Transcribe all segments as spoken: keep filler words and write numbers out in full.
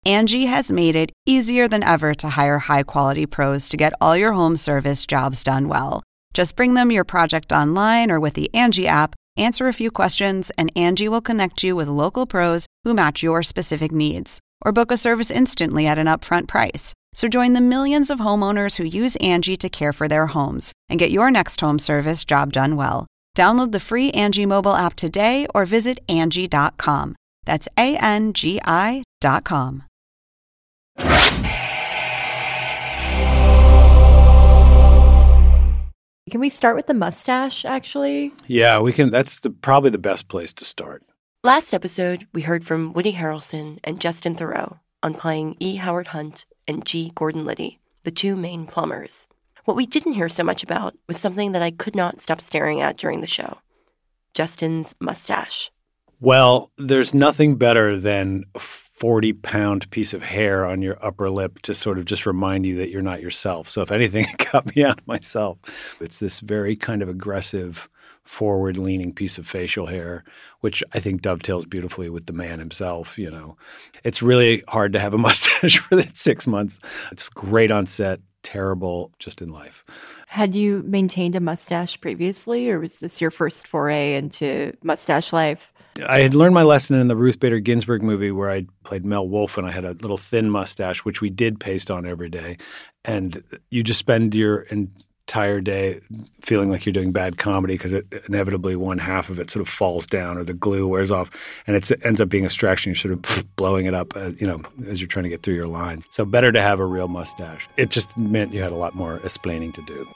Angie has made it easier than ever to hire high-quality pros to get all your home service jobs done well. Just bring them your project online or with the Angie app, answer a few questions, and Angie will connect you with local pros who match your specific needs. Or book a service instantly at an upfront price. So join the millions of homeowners who use Angie to care for their homes and get your next home service job done well. Download the free Angie mobile app today or visit Angie dot com. That's A N G I dot com. Can we start with the mustache, actually? Yeah, we can. That's the, probably the best place to start. Last episode, we heard from Woody Harrelson and Justin Theroux on playing E. Howard Hunt and G. Gordon Liddy, the two main plumbers. What we didn't hear so much about was something that I could not stop staring at during the show. Justin's mustache. Well, there's nothing better than a forty-pound piece of hair on your upper lip to sort of just remind you that you're not yourself. So if anything, it got me out myself. It's this very kind of aggressive, forward-leaning piece of facial hair, which I think dovetails beautifully with the man himself, you know. It's really hard to have a mustache for that six months. It's great on set, terrible just in life. Had you maintained a mustache previously, or was this your first foray into mustache life? I had learned my lesson in the Ruth Bader Ginsburg movie where I played Mel Wolfe, and I had a little thin mustache, which we did paste on every day. And you just spend your entire day feeling like you're doing bad comedy because it inevitably one half of it sort of falls down or the glue wears off, and it's, it ends up being a distraction. You're sort of pff, blowing it up, uh, you know, as you're trying to get through your lines. So better to have a real mustache. It just meant you had a lot more explaining to do.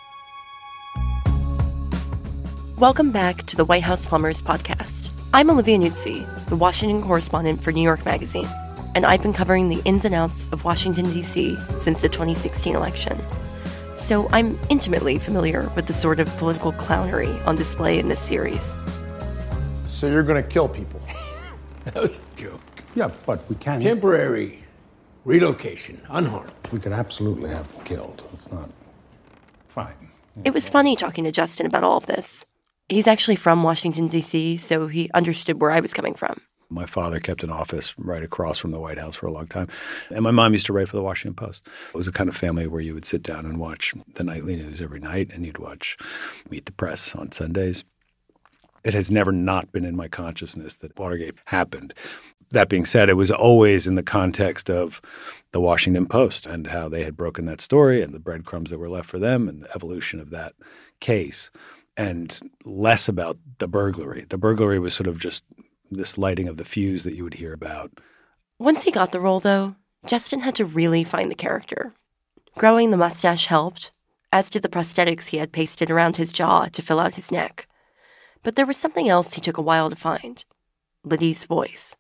Welcome back to the White House Plumbers podcast. I'm Olivia Nuzzi, the Washington correspondent for New York Magazine, and I've been covering the ins and outs of Washington, D C since the twenty sixteen election. So I'm intimately familiar with the sort of political clownery on display in this series. So you're going to kill people? That was a joke. Yeah, but we can. Temporary relocation, unharmed. We could absolutely have them killed. It's not fine. It was funny talking to Justin about all of this. He's actually from Washington, D C, so he understood where I was coming from. My father kept an office right across from the White House for a long time. And my mom used to write for the Washington Post. It was a kind of family where you would sit down and watch the nightly news every night, and you'd watch Meet the Press on Sundays. It has never not been in my consciousness that Watergate happened. That being said, it was always in the context of the Washington Post and how they had broken that story and the breadcrumbs that were left for them and the evolution of that case, and less about the burglary. The burglary was sort of just this lighting of the fuse that you would hear about. Once he got the role, though, Justin had to really find the character. Growing the mustache helped, as did the prosthetics he had pasted around his jaw to fill out his neck. But there was something else he took a while to find. Liddy's voice.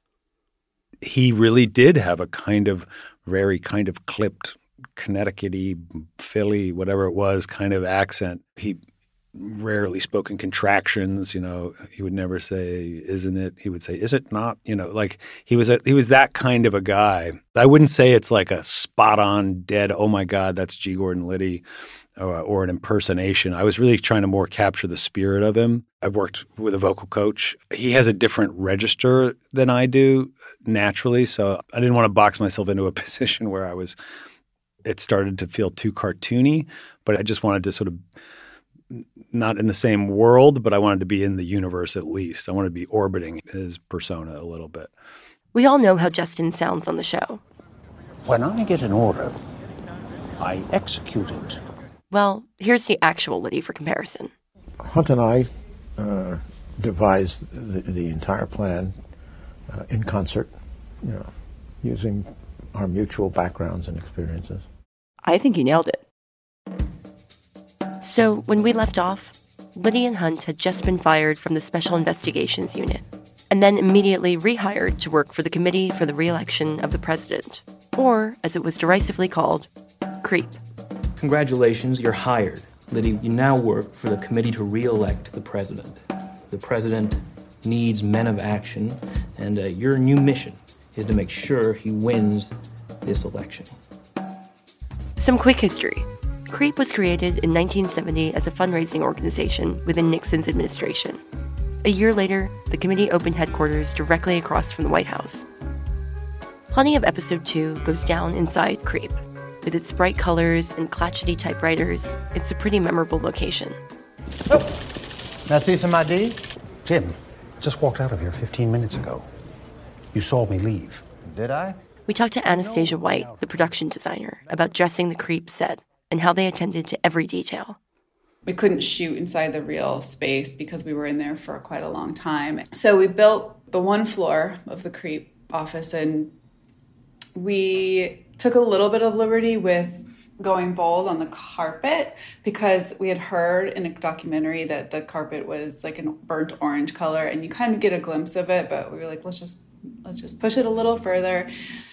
He really did have a kind of very kind of clipped, Connecticut-y, Philly, whatever it was, kind of accent. He rarely spoke in contractions, you know. He would never say, isn't it? He would say, is it not? You know, like he was a, he was that kind of a guy. I wouldn't say it's like a spot-on dead, oh my God, that's G. Gordon Liddy, or, or an impersonation. I was really trying to more capture the spirit of him. I've worked with a vocal coach. He has a different register than I do naturally, so I didn't want to box myself into a position where I was, it started to feel too cartoony, but I just wanted to sort of not in the same world, but I wanted to be in the universe at least. I wanted to be orbiting his persona a little bit. We all know how Justin sounds on the show. When I get an order, I execute it. Well, here's the actual Liddy for comparison. Hunt and I uh, devised the, the entire plan uh, in concert, you know, using our mutual backgrounds and experiences. I think you nailed it. So when we left off, Liddy and Hunt had just been fired from the Special Investigations Unit and then immediately rehired to work for the Committee for the Re-election of the President, or, as it was derisively called, CREEP. Congratulations, you're hired. Liddy, you now work for the Committee to Re-elect the President. The President needs men of action, and uh, your new mission is to make sure he wins this election. Some quick history. CREEP was created in nineteen seventy as a fundraising organization within Nixon's administration. A year later, the committee opened headquarters directly across from the White House. Plenty of episode two goes down inside Creep. With its bright colors and clatchety typewriters, it's a pretty memorable location. Oh. Now see some I D? Jim, just walked out of here fifteen minutes ago. You saw me leave. Did I? We talked to Anastasia White, the production designer, about dressing the Creep set and how they attended to every detail. We couldn't shoot inside the real space because we were in there for quite a long time. So we built the one floor of the Creep office, and we took a little bit of liberty with going bold on the carpet because we had heard in a documentary that the carpet was like a burnt orange color, and you kind of get a glimpse of it, but we were like, let's just let's just push it a little further.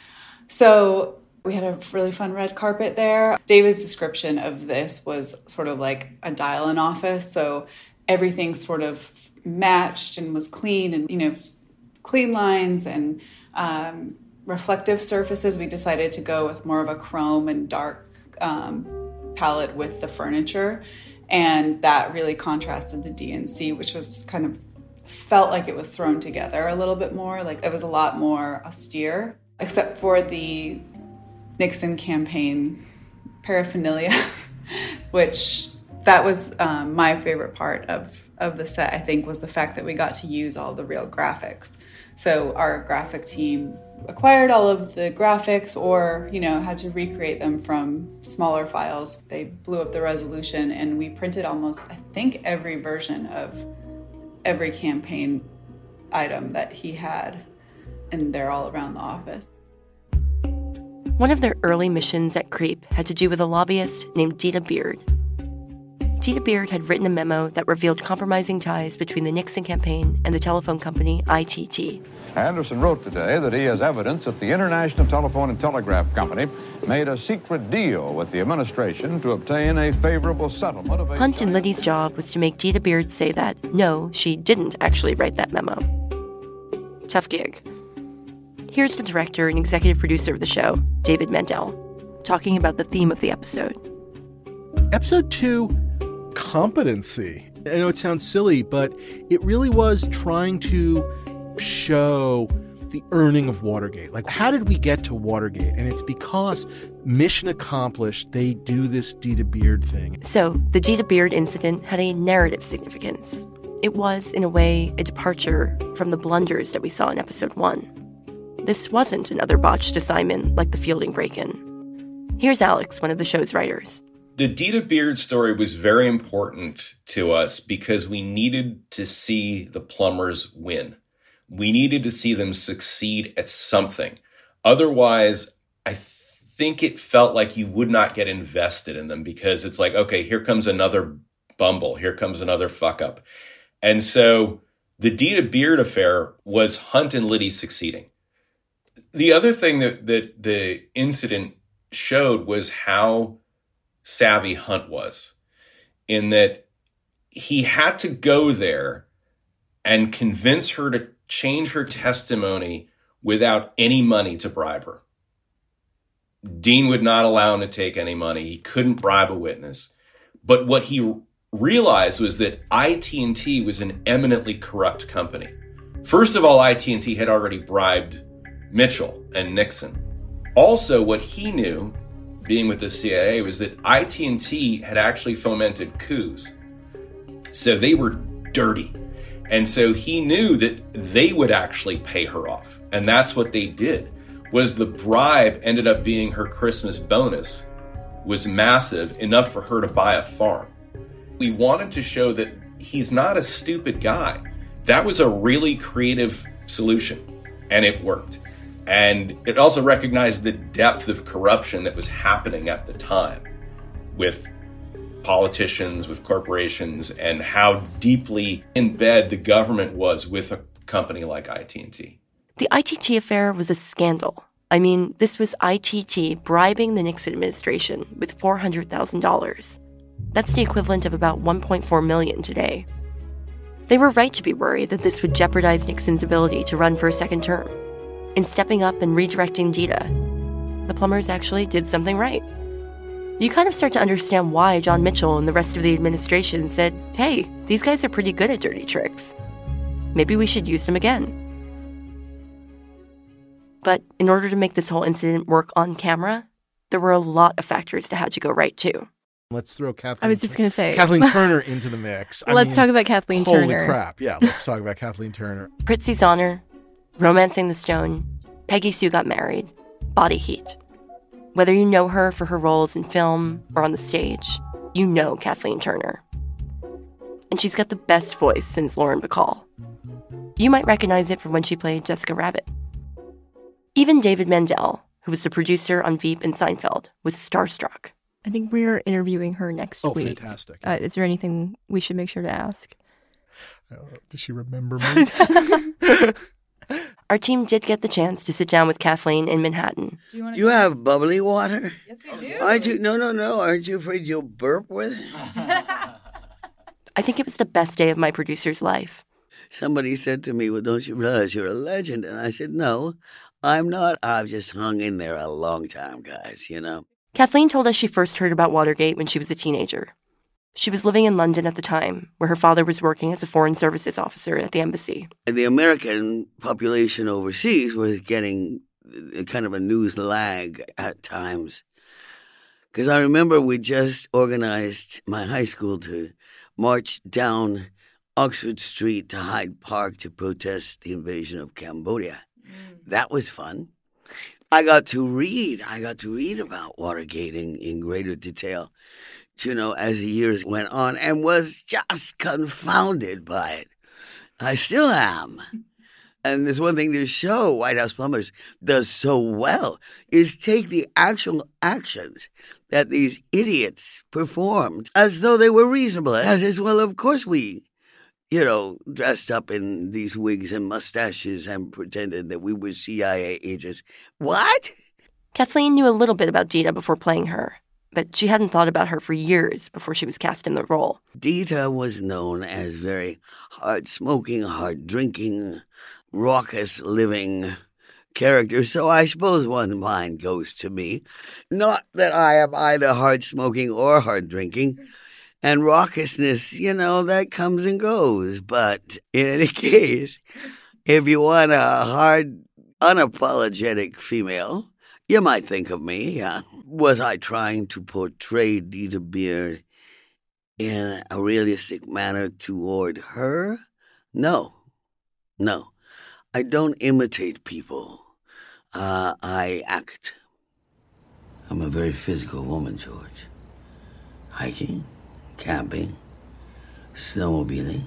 So we had a really fun red carpet there. David's description of this was sort of like a dial-in office. So everything sort of matched and was clean, and, you know, clean lines and um, reflective surfaces. We decided to go with more of a chrome and dark um, palette with the furniture. And that really contrasted the D N C, which was kind of felt like it was thrown together a little bit more. Like it was a lot more austere, except for the Nixon campaign paraphernalia, which that was um, my favorite part of, of the set, I think, was the fact that we got to use all the real graphics. So our graphic team acquired all of the graphics or, you know, had to recreate them from smaller files. They blew up the resolution, and we printed almost, I think, every version of every campaign item that he had, and they're all around the office. One of their early missions at Creep had to do with a lobbyist named Dita Beard. Dita Beard had written a memo that revealed compromising ties between the Nixon campaign and the telephone company I T T. Anderson wrote today that he has evidence that the International Telephone and Telegraph Company made a secret deal with the administration to obtain a favorable settlement of a... Hunt and Liddy's job was to make Dita Beard say that, no, she didn't actually write that memo. Tough gig. Here's the director and executive producer of the show, David Mandel, talking about the theme of the episode. Episode two, competency. I know it sounds silly, but it really was trying to show the earning of Watergate. Like, how did we get to Watergate? And it's because, mission accomplished, they do this Dita Beard thing. So, the Dita Beard incident had a narrative significance. It was, in a way, a departure from the blunders that we saw in episode one. This wasn't another botched assignment like the Fielding break-in. Here's Alex, one of the show's writers. The Dita Beard story was very important to us because we needed to see the plumbers win. We needed to see them succeed at something. Otherwise, I think it felt like you would not get invested in them because it's like, okay, here comes another bumble. Here comes another fuck up. And so the Dita Beard affair was Hunt and Liddy succeeding. The other thing that, that the incident showed was how savvy Hunt was, in that he had to go there and convince her to change her testimony without any money to bribe her. Dean would not allow him to take any money. He couldn't bribe a witness. But what he realized was that I T and T was an eminently corrupt company. First of all, I T and T had already bribed Mitchell and Nixon. Also, what he knew, being with the C I A, was that I T and T had actually fomented coups. So they were dirty. And so he knew that they would actually pay her off. And that's what they did, was the bribe ended up being her Christmas bonus, was massive, enough for her to buy a farm. We wanted to show that he's not a stupid guy. That was a really creative solution, and it worked. And it also recognized the depth of corruption that was happening at the time with politicians, with corporations, and how deeply in bed the government was with a company like I T and T. The I T T affair was a scandal. I mean, this was I T T bribing the Nixon administration with four hundred thousand dollars. That's the equivalent of about one point four million dollars today. They were right to be worried that this would jeopardize Nixon's ability to run for a second term. In stepping up and redirecting Dita, the plumbers actually did something right. You kind of start to understand why John Mitchell and the rest of the administration said, hey, these guys are pretty good at dirty tricks. Maybe we should use them again. But in order to make this whole incident work on camera, there were a lot of factors that had to go right, too. Let's throw Kathleen. I was just going to say Kathleen Turner into the mix. I let's mean, talk about Kathleen holy Turner. Holy crap! Yeah, let's talk about Kathleen Turner. Prizzi's Honor, Romancing the Stone, Peggy Sue Got Married, Body Heat. Whether you know her for her roles in film or on the stage, you know Kathleen Turner. And she's got the best voice since Lauren Bacall. You might recognize it from when she played Jessica Rabbit. Even David Mandel, who was the producer on Veep and Seinfeld, was starstruck. I think we're interviewing her next oh, week. Oh, fantastic. Uh, is there anything we should make sure to ask? I don't know. Does she remember me? Our team did get the chance to sit down with Kathleen in Manhattan. Do you, you have bubbly water? Yes, we do. Aren't you? No, no, no. Aren't you afraid you'll burp with it? I think it was the best day of my producer's life. Somebody said to me, well, don't you realize you're a legend? And I said, no, I'm not. I've just hung in there a long time, guys, you know. Kathleen told us she first heard about Watergate when she was a teenager. She was living in London at the time, where her father was working as a foreign services officer at the embassy. The American population overseas was getting kind of a news lag at times. Because I remember we just organized my high school to march down Oxford Street to Hyde Park to protest the invasion of Cambodia. Mm. That was fun. I got to read. I got to read about Watergate in, in greater detail, you know, as the years went on, and was just confounded by it. I still am. And there's one thing this show, White House Plumbers, does so well, is take the actual actions that these idiots performed as though they were reasonable. As is, well, of course we, you know, dressed up in these wigs and mustaches and pretended that we were C I A agents. What? Kathleen knew a little bit about Dita before playing her, but she hadn't thought about her for years before she was cast in the role. Dita was known as very hard-smoking, hard-drinking, raucous living character, so I suppose one mind goes to me. Not that I am either hard-smoking or hard-drinking. And raucousness, you know, that comes and goes. But in any case, if you want a hard, unapologetic female, you might think of me. Uh, was I trying to portray Dita Beard in a realistic manner toward her? No. No. I don't imitate people. Uh, I act. I'm a very physical woman, George. Hiking. Camping, snowmobiling,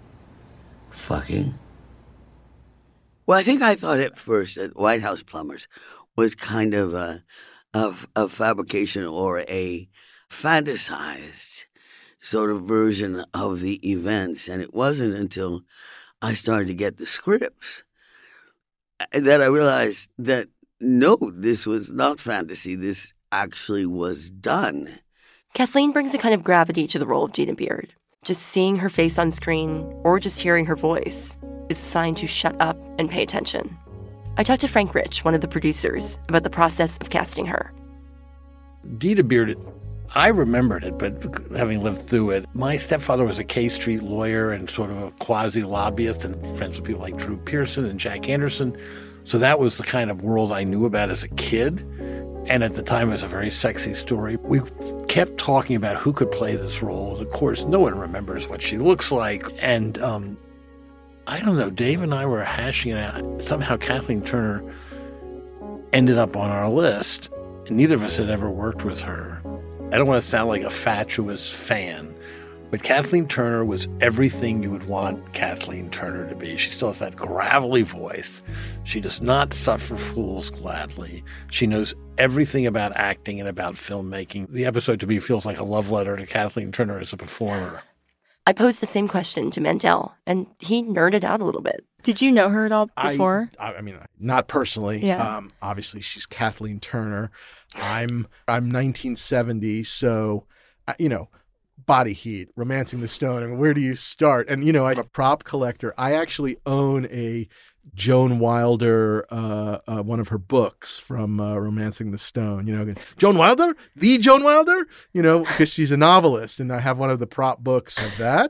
fucking. Well, I think I thought at first that White House Plumbers was kind of a, a, a fabrication or a fantasized sort of version of the events. And it wasn't until I started to get the scripts that I realized that, no, this was not fantasy. This actually was done. Kathleen brings a kind of gravity to the role of Dita Beard. Just seeing her face on screen, or just hearing her voice, is a sign to shut up and pay attention. I talked to Frank Rich, one of the producers, about the process of casting her. Dita Beard, I remembered it, but having lived through it, my stepfather was a K Street lawyer and sort of a quasi-lobbyist and friends with people like Drew Pearson and Jack Anderson. So that was the kind of world I knew about as a kid. And at the time, it was a very sexy story. We kept talking about who could play this role. And of course, no one remembers what she looks like. And um, I don't know, Dave and I were hashing it out. Somehow Kathleen Turner ended up on our list. And neither of us had ever worked with her. I don't want to sound like a fatuous fan, but Kathleen Turner was everything you would want Kathleen Turner to be. She still has that gravelly voice. She does not suffer fools gladly. She knows everything about acting and about filmmaking. The episode to me feels like a love letter to Kathleen Turner as a performer. I posed the same question to Mandel, and he nerded out a little bit. Did you know her at all before? I, I mean, not personally. Yeah. Um, obviously, she's Kathleen Turner. I'm I'm nineteen seventy, so, you know, Body Heat, Romancing the Stone. I mean, where do you start? And, you know, I'm a prop collector. I actually own a Joan Wilder, uh, uh, one of her books from uh, Romancing the Stone. You know, Joan Wilder? The Joan Wilder? You know, because she's a novelist. And I have one of the prop books of that.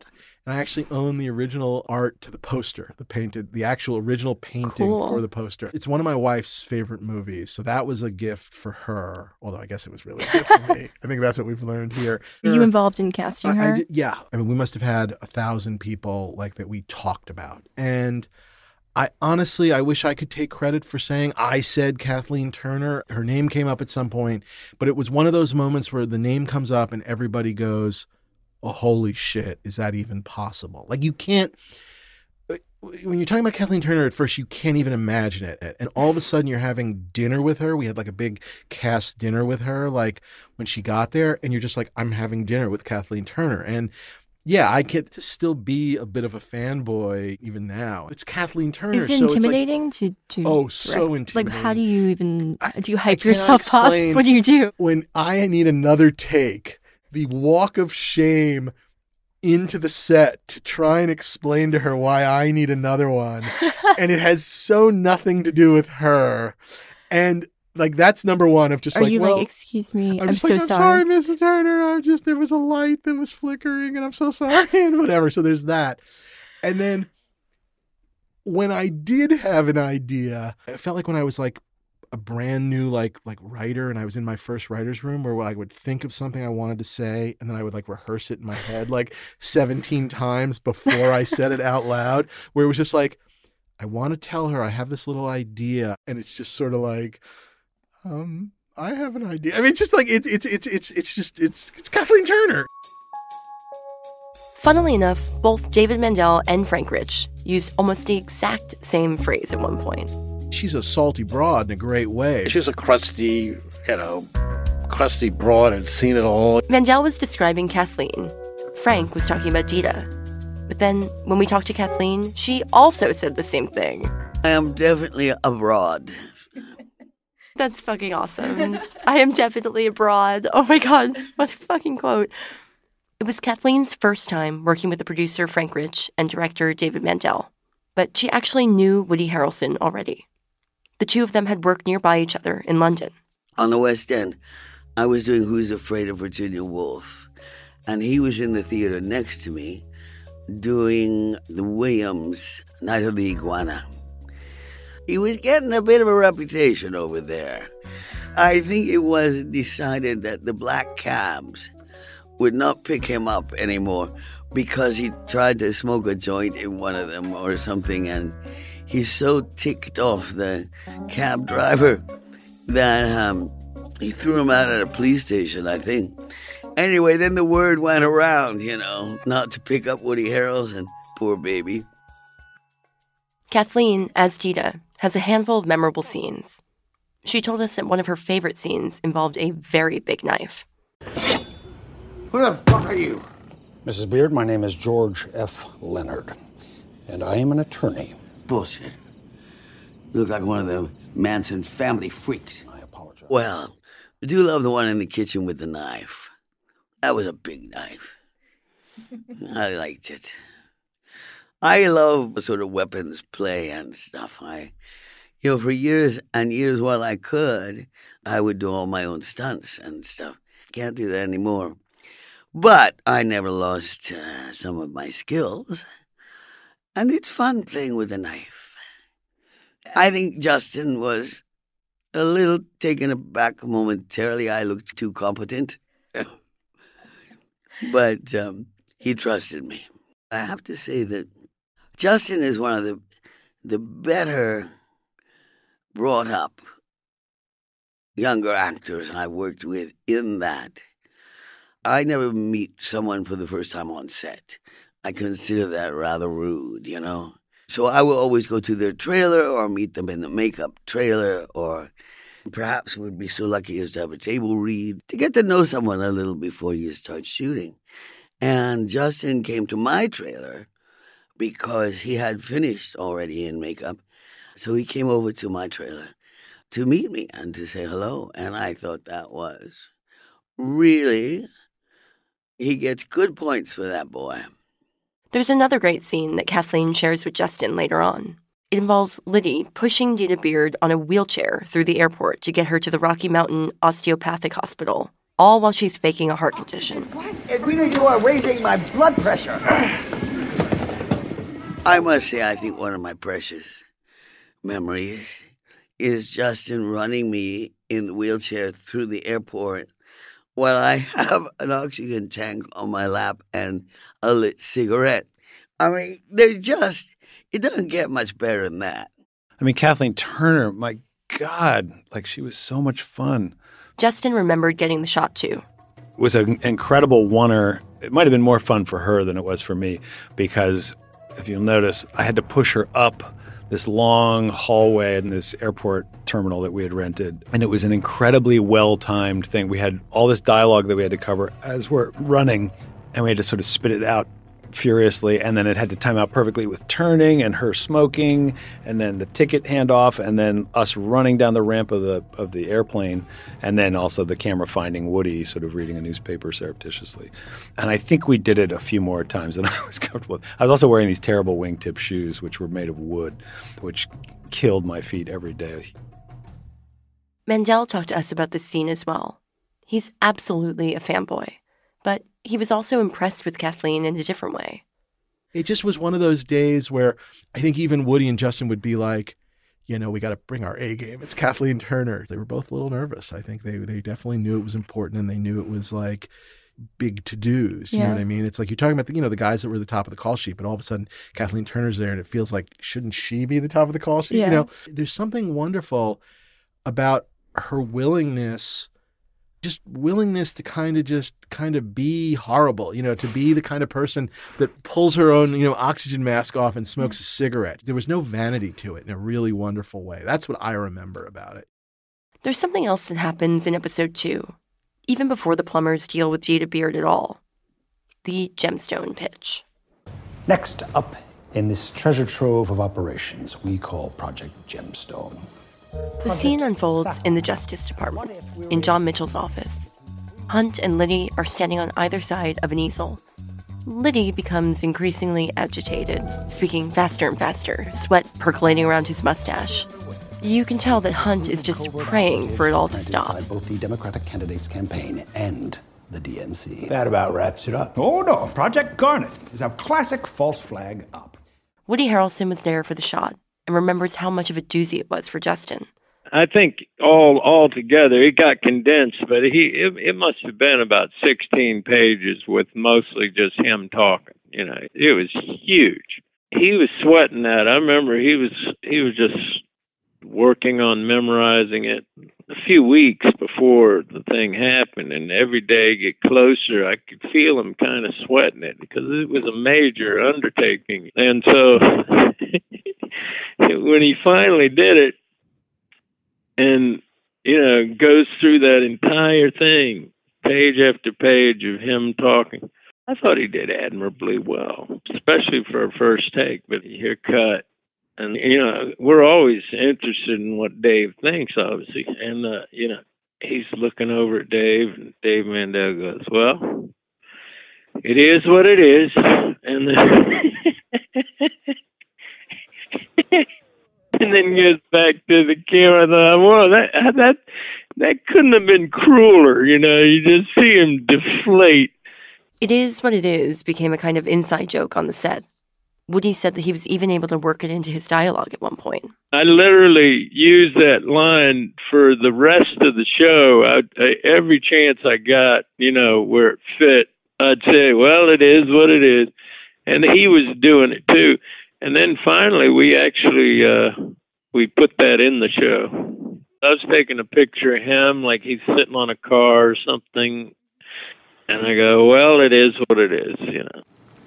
And I actually own the original art to the poster, the painted, the actual original painting Cool. for the poster. It's one of my wife's favorite movies. So that was a gift for her. Although I guess it was really a gift for me. I think that's what we've learned here. Were you involved in casting I, her? I did, yeah. I mean, we must have had a thousand people like that we talked about. And I honestly, I wish I could take credit for saying I said Kathleen Turner. Her name came up at some point, but it was one of those moments where the name comes up and everybody goes, oh, holy shit, is that even possible? Like you can't, when you're talking about Kathleen Turner at first, you can't even imagine it. And all of a sudden you're having dinner with her. We had like a big cast dinner with her, like when she got there, and you're just like, I'm having dinner with Kathleen Turner. And yeah, I get to still be a bit of a fanboy even now. It's Kathleen Turner. Is it so intimidating it's like, to, to Oh, so rec- intimidating. Like, how do you even, do you I hype cannot yourself up? explain What do you do? When I need another take, the walk of shame into the set to try and explain to her why I need another one. And it has so nothing to do with her. And like, that's number one of just Are like, you well, like, excuse me, I'm, I'm just so like, I'm sorry. sorry, Missus Turner. I'm just, there was a light that was flickering and I'm so sorry and whatever. So there's that. And then when I did have an idea, it felt like when I was like a brand new like like writer and I was in my first writer's room where I would think of something I wanted to say and then I would like rehearse it in my head like seventeen times before I said it out loud, where it was just like, I want to tell her I have this little idea, and it's just sort of like, um, I have an idea. I mean, it's just like it's it's it's it's it's just it's it's Kathleen Turner. Funnily enough, both David Mandel and Frank Rich used almost the exact same phrase at one point. She's a salty broad in a great way. She's a crusty, you know, crusty broad and seen it all. Mandel was describing Kathleen. Frank was talking about Dita. But then when we talked to Kathleen, she also said the same thing. I am definitely a broad. That's fucking awesome. I am definitely a broad. Oh my God, what a fucking quote. It was Kathleen's first time working with the producer Frank Rich and director David Mandel. But she actually knew Woody Harrelson already. The two of them had worked nearby each other in London. On the West End, I was doing Who's Afraid of Virginia Woolf, and he was in the theater next to me doing the Williams Night of the Iguana. He was getting a bit of a reputation over there. I think it was decided that the black cabs would not pick him up anymore because he tried to smoke a joint in one of them or something, and he's so ticked off the cab driver that um, he threw him out at a police station, I think. Anyway, then the word went around, you know, not to pick up Woody Harrelson, poor baby. Kathleen, as Dita, has a handful of memorable scenes. She told us that one of her favorite scenes involved a very big knife. Who the fuck are you? Missus Beard, my name is George F. Leonard, and I am an attorney. Bullshit. You look like one of the Manson family freaks. I apologize. Well, I do love the one in the kitchen with the knife. That was a big knife. I liked it. I love sort of weapons play and stuff. I, you know, for years and years while I could, I would do all my own stunts and stuff. Can't do that anymore. But I never lost uh, some of my skills. And it's fun playing with a knife. I think Justin was a little taken aback momentarily. I looked too competent. But um, he trusted me. I have to say that Justin is one of the the better brought up younger actors I worked with in that. I never meet someone for the first time on set. I consider that rather rude, you know. So I will always go to their trailer or meet them in the makeup trailer, or perhaps would be so lucky as to have a table read to get to know someone a little before you start shooting. And Justin came to my trailer because he had finished already in makeup. So he came over to my trailer to meet me and to say hello. And I thought that was really, he gets good points for that boy. There's another great scene that Kathleen shares with Justin later on. It involves Liddy pushing Dita Beard on a wheelchair through the airport to get her to the Rocky Mountain Osteopathic Hospital, all while she's faking a heart condition. Edwina, you are raising my blood pressure. I must say, I think one of my precious memories is Justin running me in the wheelchair through the airport while I have an oxygen tank on my lap and a lit cigarette. I mean, they're just, it doesn't get much better than that. I mean, Kathleen Turner, my God, like she was so much fun. Justin remembered getting the shot too. It was an incredible oneer. It might have been more fun for her than it was for me because if you'll notice, I had to push her up this long hallway in this airport terminal that we had rented. And it was an incredibly well-timed thing. We had all this dialogue that we had to cover as we're running, and we had to sort of spit it out furiously, and then it had to time out perfectly with turning and her smoking, and then the ticket handoff, and then us running down the ramp of the of the airplane, and then also the camera finding Woody sort of reading a newspaper surreptitiously. And I think we did it a few more times than I was comfortable with. I was also wearing these terrible wingtip shoes, which were made of wood, which killed my feet every day. Mandel talked to us about this scene as well. He's absolutely a fanboy, but he was also impressed with Kathleen in a different way. It just was one of those days where I think even Woody and Justin would be like, you know, we got to bring our A game. It's Kathleen Turner. They were both a little nervous. I think they they definitely knew it was important, and they knew it was like big to-dos. You yeah. know what I mean? It's like you're talking about the, you know, the guys that were at the top of the call sheet, but all of a sudden Kathleen Turner's there and it feels like, shouldn't she be the top of the call sheet? Yeah. You know, there's something wonderful about her willingness just willingness to kind of just kind of be horrible, you know, to be the kind of person that pulls her own, you know, oxygen mask off and smokes a cigarette. There was no vanity to it in a really wonderful way. That's what I remember about it. There's something else that happens in episode two, even before the plumbers deal with Jada Beard at all. The gemstone pitch. Next up in this treasure trove of operations we call Project Gemstone. The scene unfolds in the Justice Department, in John Mitchell's office. Hunt and Liddy are standing on either side of an easel. Liddy becomes increasingly agitated, speaking faster and faster, sweat percolating around his mustache. You can tell that Hunt is just praying for it all to stop. Both the Democratic candidates' campaign and the D N C. That about wraps it up. Oh, no. Project Garnet is our classic false flag up. Woody Harrelson was there for the shot and remembers how much of a doozy it was for Justin. I think all all together it got condensed, but he it, it must have been about sixteen pages with mostly just him talking. You know, it was huge. He was sweating that. I remember he was he was just working on memorizing it a few weeks before the thing happened, and every day get closer, I could feel him kind of sweating it because it was a major undertaking. And so when he finally did it, and, you know, goes through that entire thing, page after page of him talking, I thought he did admirably well, especially for a first take, but you hear cut. And, you know, we're always interested in what Dave thinks, obviously. And, uh, you know, he's looking over at Dave, and Dave Mandel goes, well, it is what it is. And then, and then goes back to the camera. I thought, well, that, that, that couldn't have been crueler. You know, you just see him deflate. It is what it is became a kind of inside joke on the set. Woody said that he was even able to work it into his dialogue at one point. I literally used that line for the rest of the show. I, I, every chance I got, you know, where it fit, I'd say, well, it is what it is. And he was doing it too. And then finally, we actually, uh, we put that in the show. I was taking a picture of him like he's sitting on a car or something. And I go, well, it is what it is, you know.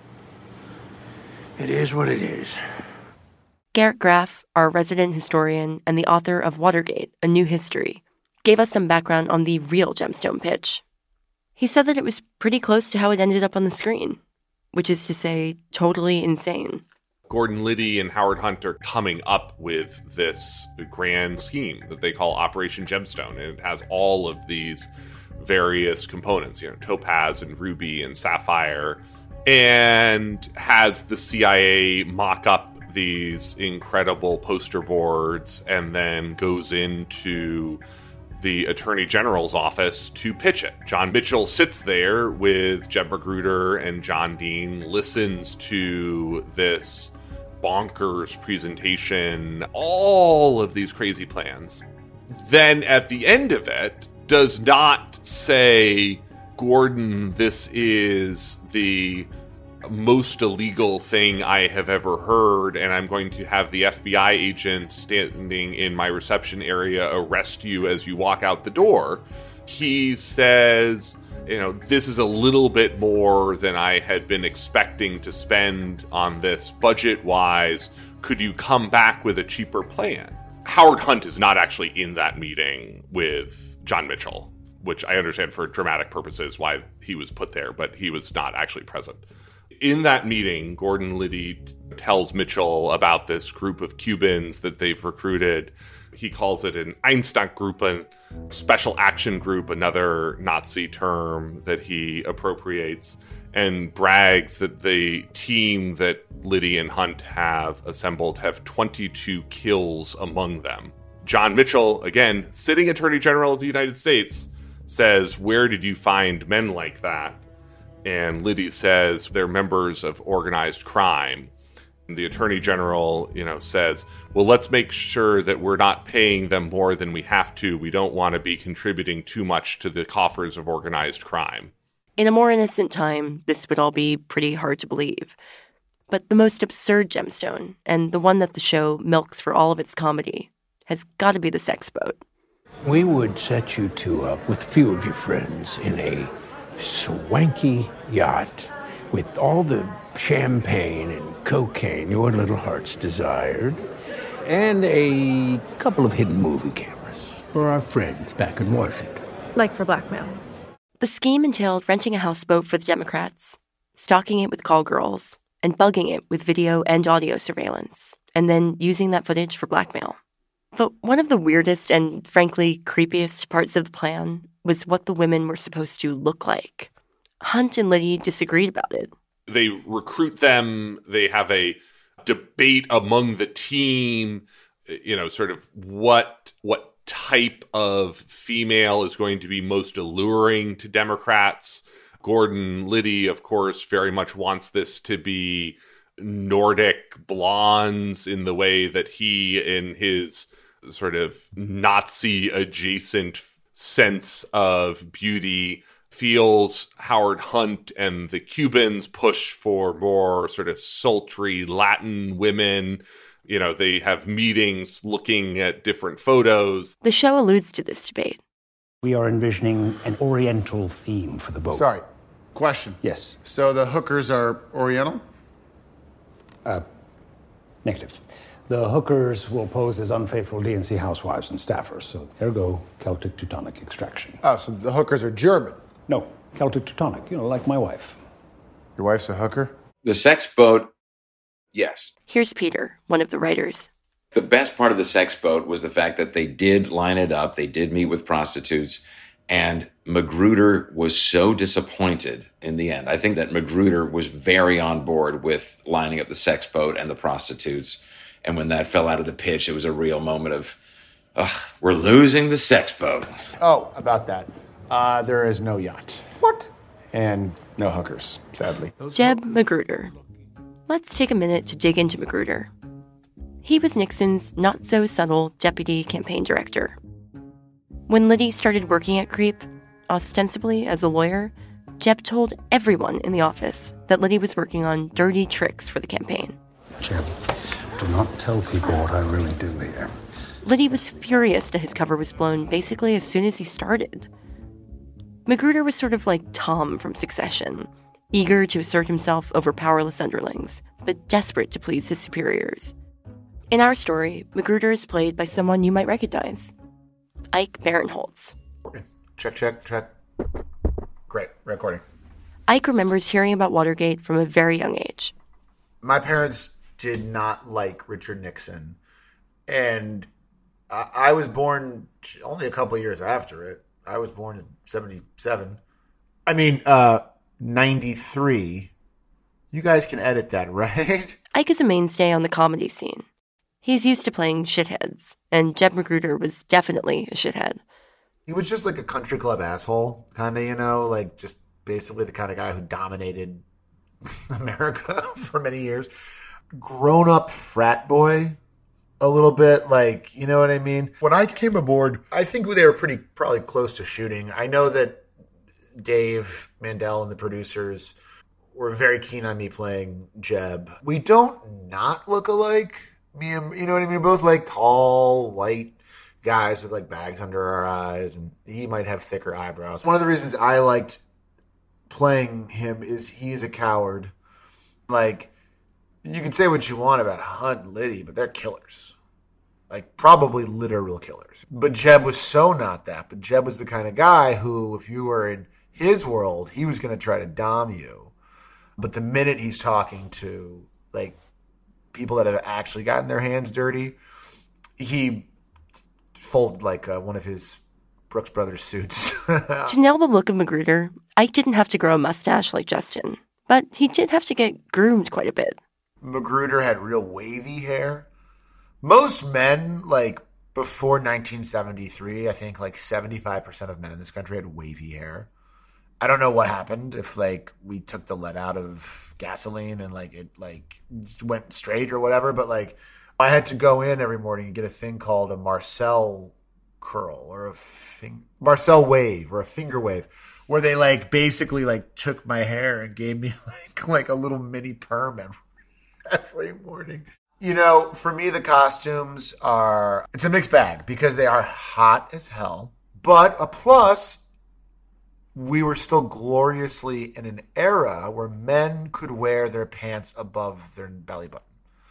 It is what it is. Garrett Graff, our resident historian and the author of Watergate, A New History, gave us some background on the real gemstone pitch. He said that it was pretty close to how it ended up on the screen, which is to say, totally insane. Gordon Liddy and Howard Hunt are coming up with this grand scheme that they call Operation Gemstone, and it has all of these various components, you know, topaz and ruby and sapphire, and has the C I A mock up these incredible poster boards and then goes into the Attorney General's office to pitch it. John Mitchell sits there with Jeb Magruder and John Dean, listens to this bonkers presentation, all of these crazy plans. Then at the end of it, does not say, Gordon, this is the most illegal thing I have ever heard, and I'm going to have the F B I agents standing in my reception area arrest you as you walk out the door. He says, you know, this is a little bit more than I had been expecting to spend on this budget-wise. Could you come back with a cheaper plan? Howard Hunt is not actually in that meeting with John Mitchell, which I understand for dramatic purposes why he was put there, but he was not actually present. In that meeting, Gordon Liddy tells Mitchell about this group of Cubans that they've recruited. He calls it an Einsatzgruppe, special action group, another Nazi term that he appropriates, and brags that the team that Liddy and Hunt have assembled have twenty-two kills among them. John Mitchell, again, sitting Attorney General of the United States, says, where did you find men like that? And Liddy says they're members of organized crime. And the Attorney General, you know, says, well, let's make sure that we're not paying them more than we have to. We don't want to be contributing too much to the coffers of organized crime. In a more innocent time, this would all be pretty hard to believe. But the most absurd gemstone, and the one that the show milks for all of its comedy, has got to be the sex boat. We would set you two up with a few of your friends in a swanky yacht with all the champagne and cocaine your little hearts desired, and a couple of hidden movie cameras for our friends back in Washington. Like for blackmail. The scheme entailed renting a houseboat for the Democrats, stocking it with call girls, and bugging it with video and audio surveillance, and then using that footage for blackmail. But one of the weirdest and, frankly, creepiest parts of the plan was what the women were supposed to look like. Hunt and Liddy disagreed about it. They recruit them. They have a debate among the team, you know, sort of what what type of female is going to be most alluring to Democrats. Gordon Liddy, of course, very much wants this to be Nordic blondes in the way that he, in his sort of Nazi-adjacent sense of beauty, feels Howard Hunt and the Cubans push for more sort of sultry Latin women. You know, they have meetings looking at different photos. The show alludes to this debate. We are envisioning an Oriental theme for the boat. Sorry, question. Yes. So the hookers are Oriental? Uh, negative. The hookers will pose as unfaithful D N C housewives and staffers, so ergo Celtic Teutonic extraction. Oh, so the hookers are German? No, Celtic Teutonic, you know, like my wife. Your wife's a hooker? The sex boat, yes. Here's Peter, one of the writers. The best part of the sex boat was the fact that they did line it up. They did meet with prostitutes. And Magruder was so disappointed in the end. I think that Magruder was very on board with lining up the sex boat and the prostitutes. And when that fell out of the pitch, it was a real moment of, ugh, we're losing the sex boat. Oh, about that. Uh, there is no yacht. What? And no hookers, sadly. Jeb Magruder. Let's take a minute to dig into Magruder. He was Nixon's not-so-subtle deputy campaign director. When Liddy started working at Creep, ostensibly as a lawyer, Jeb told everyone in the office that Liddy was working on dirty tricks for the campaign. Jeb, do not tell people what I really do here. Liddy was furious that his cover was blown basically as soon as he started. Magruder was sort of like Tom from Succession, eager to assert himself over powerless underlings, but desperate to please his superiors. In our story, Magruder is played by someone you might recognize, Ike Barinholtz. Check, check, check. Great, recording. Ike remembers hearing about Watergate from a very young age. My parents did not like Richard Nixon, and I, I was born only a couple of years after it. I was born in seventy-seven. I mean, uh, ninety-three. You guys can edit that, right? Ike is a mainstay on the comedy scene. He's used to playing shitheads, and Jeb Magruder was definitely a shithead. He was just like a country club asshole, kind of, you know, like just basically the kind of guy who dominated America for many years. grown-up frat boy a little bit, like, you know what I mean? When I came aboard, I think they were pretty probably close to shooting. I know that Dave Mandel and the producers were very keen on me playing Jeb. We don't not look alike. Me and, you know what I mean? Both like tall, white guys with like bags under our eyes, and he might have thicker eyebrows. One of the reasons I liked playing him is he's a coward. Like, you can say what you want about Hunt and Liddy, but they're killers. Like, probably literal killers. But Jeb was so not that. But Jeb was the kind of guy who, if you were in his world, he was going to try to dom you. But the minute he's talking to, like, people that have actually gotten their hands dirty, he folded like uh, one of his Brooks Brothers suits. To nail the look of Magruder, Ike didn't have to grow a mustache like Justin, but he did have to get groomed quite a bit. Magruder had real wavy hair. Most men, like, before nineteen seventy-three, I think like seventy-five percent of men in this country had wavy hair. I don't know what happened, if, like, we took the lead out of gasoline and, like, it, like, went straight or whatever, but, like, I had to go in every morning and get a thing called a Marcel curl or a fing- Marcel wave or a finger wave, where they, like, basically, like, took my hair and gave me, like, like a little mini perm every, every morning. You know, for me, the costumes are, it's a mixed bag because they are hot as hell, but a plus, we were still gloriously in an era where men could wear their pants above their belly button.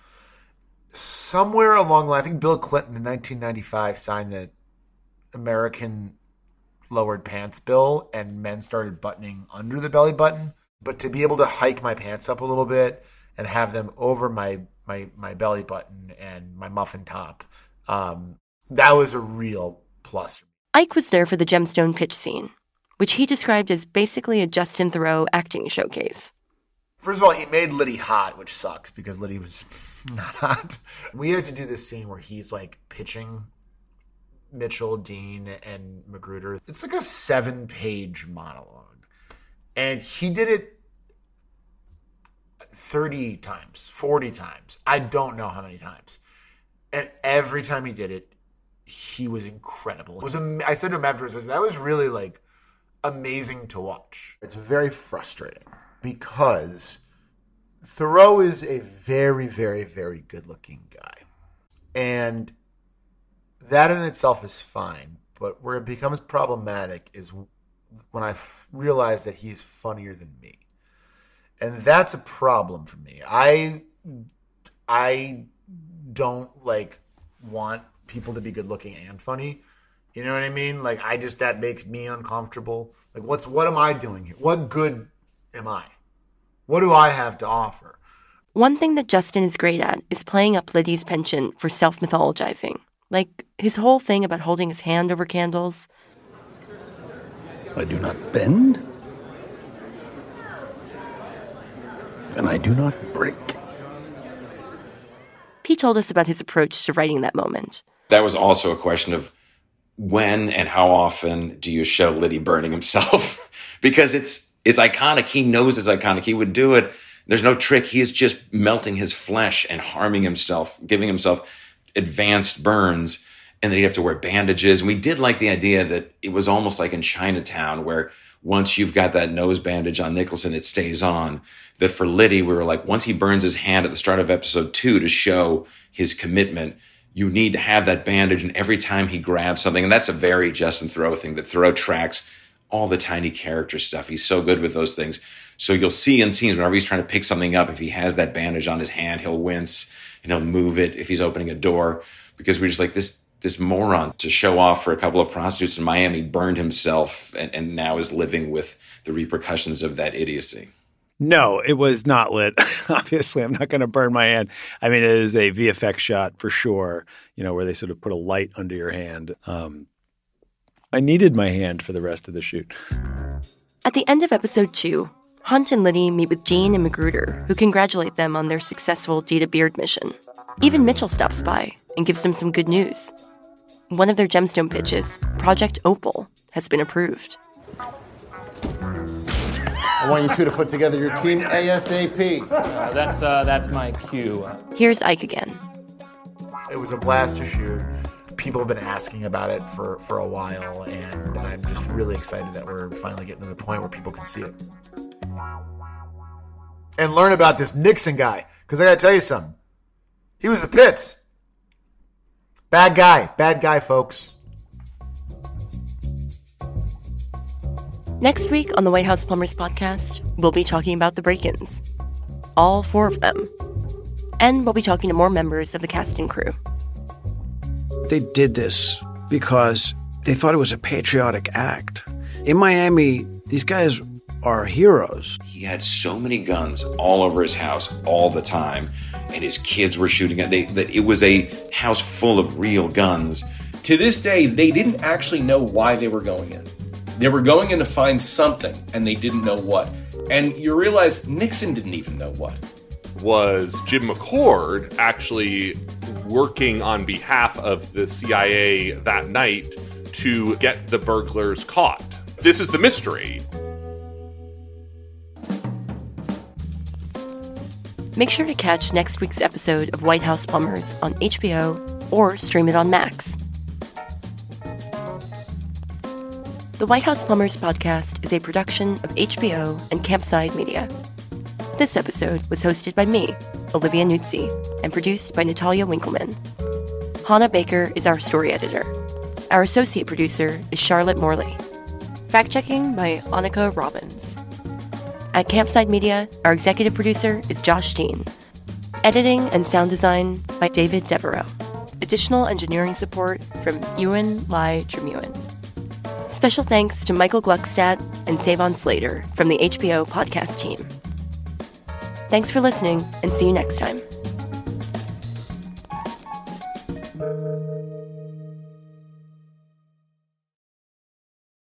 Somewhere along the line, I think Bill Clinton in nineteen ninety-five signed the American lowered pants bill, and men started buttoning under the belly button. But to be able to hike my pants up a little bit and have them over my my, my belly button and my muffin top, um, that was a real plus. Ike was there for the Gemstone pitch scene, which he described as basically a Justin Theroux acting showcase. First of all, he made Liddy hot, which sucks because Liddy was not hot. We had to do this scene where he's like pitching Mitchell, Dean, and Magruder. It's like a seven-page monologue. And he did it thirty times, forty times. I don't know how many times. And every time he did it, he was incredible. It was. Am- I said to him afterwards, that was really like amazing to watch. It's very frustrating because Theroux is a very, very, very good-looking guy. And that in itself is fine. But where it becomes problematic is when I f- realize that he's funnier than me. And that's a problem for me. I I don't, like, want people to be good-looking and funny. You know what I mean? Like, I just, that makes me uncomfortable. Like, what's, what am I doing here? What good am I? What do I have to offer? One thing that Justin is great at is playing up Liddy's penchant for self-mythologizing. Like, his whole thing about holding his hand over candles. I do not bend, and I do not break. Pete told us about his approach to writing that moment. That was also a question of when and how often do you show Liddy burning himself? Because it's it's iconic. He knows it's iconic. He would do it. There's no trick. He is just melting his flesh and harming himself, giving himself advanced burns, and then he'd have to wear bandages. And we did like the idea that it was almost like in Chinatown, where once you've got that nose bandage on Nicholson, it stays on. That for Liddy, we were like, once he burns his hand at the start of episode two to show his commitment, you need to have that bandage. And every time he grabs something, and that's a very Justin Theroux thing, that Theroux tracks all the tiny character stuff. He's so good with those things. So you'll see in scenes, whenever he's trying to pick something up, if he has that bandage on his hand, he'll wince and he'll move it if he's opening a door, because we're just like, this this moron to show off for a couple of prostitutes in Miami burned himself and, and now is living with the repercussions of that idiocy. No, it was not lit. Obviously, I'm not going to burn my hand. I mean, it is a V F X shot for sure, you know, where they sort of put a light under your hand. Um, I needed my hand for the rest of the shoot. At the end of episode two, Hunt and Liddy meet with Dean and Magruder, who congratulate them on their successful Dita Beard mission. Even Mitchell stops by and gives them some good news. One of their gemstone pitches, Project Opal, has been approved. I want you two to put together your team ASAP. Uh, that's uh, that's my cue. Here's Ike again. It was a blast to shoot. People have been asking about it for, for a while, and I'm just really excited that we're finally getting to the point where people can see it. And learn about this Nixon guy, because I got to tell you something. He was the pits. Bad guy. Bad guy, folks. Next week on the White House Plumbers podcast, we'll be talking about the break-ins. All four of them. And we'll be talking to more members of the cast and crew. They did this because they thought it was a patriotic act. In Miami, these guys are heroes. He had so many guns all over his house all the time, and his kids were shooting at it. It was a house full of real guns. To this day, they didn't actually know why they were going in. They were going in to find something, and they didn't know what. And you realize Nixon didn't even know what. Was Jim McCord actually working on behalf of the C I A that night to get the burglars caught? This is the mystery. Make sure to catch next week's episode of White House Plumbers on H B O or stream it on Max. The White House Plumbers podcast is a production of H B O and Campside Media. This episode was hosted by me, Olivia Nuzzi, and produced by Natalia Winkleman. Hannah Baker is our story editor. Our associate producer is Charlotte Morley. Fact-checking by Annika Robbins. At Campside Media, our executive producer is Josh Dean. Editing and sound design by David Devereaux. Additional engineering support from Ewan Lai Tremewen. Special thanks to Michael Gluckstadt and Savon Slater from the H B O podcast team. Thanks for listening, and see you next time.